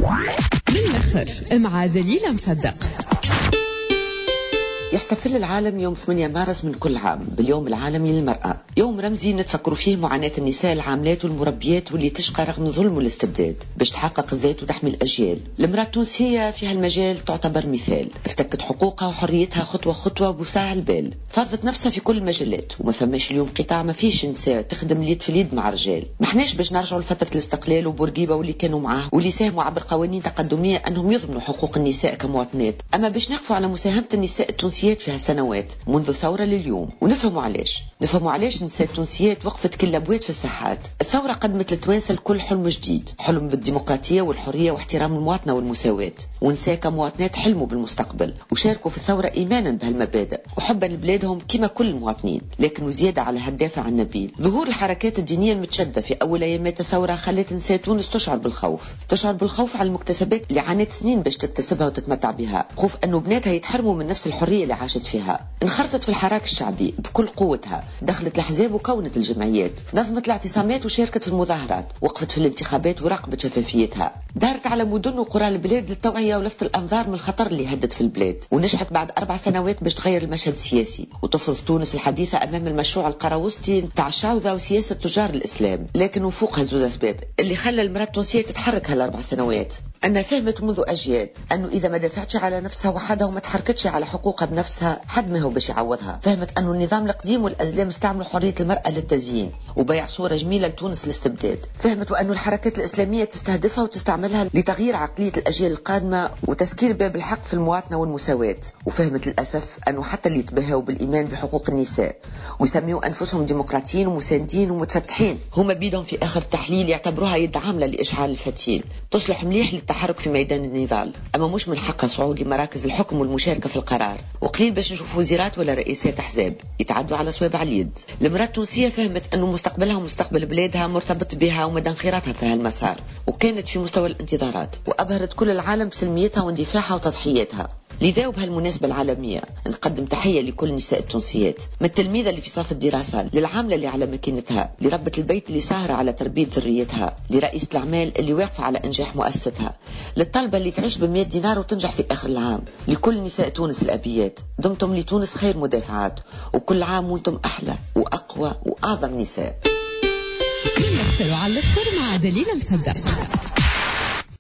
بالآخر مع دليل مصدق. يحتفل العالم يوم 8 مارس من كل عام باليوم العالمي للمرأة، يوم رمزي نتفكروا فيه معاناة النساء العاملات والمربيات واللي تشقى رغم الظلم والاستبداد باش تحقق الذات وتحمي الأجيال. المرأة التونسية في هالمجال تعتبر مثال، افتكت حقوقها وحريتها خطوة خطوة بوسع البال، فرضت نفسها في كل المجالات، وما فماش اليوم قطاع ما فيش نساء تخدم اليد في اليد مع رجال. ما احناش باش نرجعوا لفترة الاستقلال وبورقيبة واللي كانوا معاه واللي ساهموا عبر قوانين تقدمية أنهم يضمنوا حقوق النساء كمواطنات، أما باش نقفوا على مساهمة النساء التونسيات في هالسنوات منذ الثورة لليوم ونفهموا علاش النساء التونسيات وقفت كل أبوات في الساحات. الثورة قدمت للتوانسة الكل حلم جديد، حلم بالديمقراطية والحرية واحترام المواطنة والمساواة، ونساء كمواطنات حلموا بالمستقبل وشاركوا في الثورة إيمانا بهالمبادئ وحبا لبلادهم كما كل المواطنين. لكن وزيادة على هالدافع النبيل، ظهور الحركات الدينية المتشددة في أول أيامات الثورة خلت نساء تونس تشعر بالخوف على المكتسبات اللي عانت سنين باش تكتسبها وتتمتع بها، خوف أنه بناتها يتحرموا من نفس الحرية اللي عاشت فيها. انخرطت في الحراك الشعبي بكل قوتها، دخلت الأحزاب وكونت الجمعيات، نظمت الاعتصامات وشاركت في المظاهرات، وقفت في الانتخابات وراقبت شفافيتها، دارت على مدن وقرى البلاد للتوعية ولفت الأنظار من الخطر اللي هدد في البلاد، ونجحت بعد 4 سنوات باش تغير المشهد السياسي وتفرض تونس الحديثة أمام المشروع القراوسطي تاع الشعوذة وسياسة تجار الإسلام. لكن وفوقها زوز أسباب اللي خلى المرأة التونسية تتحرك هال4 سنوات، أنها فهمت منذ أجيال أنه إذا ما دافعتش على نفسها وحدها وما تحركتش على حقوقها بنفسها حد ما هو باش يعوضها. فهمت أنه النظام القديم والأزلام استعملوا حرية المرأة للتزيين وبيع صورة جميلة لتونس الاستبداد. فهمت وأنه الحركات الإسلامية تستهدفها وتستعملها لتغيير عقلية الأجيال القادمة وتسكير باب الحق في المواطنة والمساواة. وفهمت للأسف أنه حتى اللي يتباهوا بالإيمان بحقوق النساء ويسميوا أنفسهم ديمقراطيين ومساندين ومتفتحين هم بيدهم في آخر التحليل يعتبروها يد عاملة لإشعال الفتيل، تصلح مليح للتحرك في ميدان النضال، أما مش من حقها صعود لمراكز الحكم والمشاركة في القرار. وقليل باش نشوف وزيرات ولا رئيسات أحزاب يتعدوا على صوابع اليد. المرأة التونسية فهمت أنه مستقبلها ومستقبل بلادها مرتبط بها ومدى خيراتها في هالمسار، وكانت في مستوى الانتظارات وأبهرت كل العالم بسلميتها واندفاعها وتضحياتها. لذا وبهالمناسبة العالمية نقدم تحية لكل نساء التونسيات، من التلميذة اللي في صف الدراسة للعاملة اللي على مكانتها، لربة البيت اللي ساهرة على تربية ذريتها، لرئيسة الأعمال اللي واقفة على إنجاح مؤسستها، للطلبة اللي تعيش ب100 دينار وتنجح في آخر العام، لكل نساء تونس الأبيات. دمتم لتونس خير مدافعات، وكل عام وانتم أحلى وأقوى وأعظم نساء. على الصور مع دليل مصدق.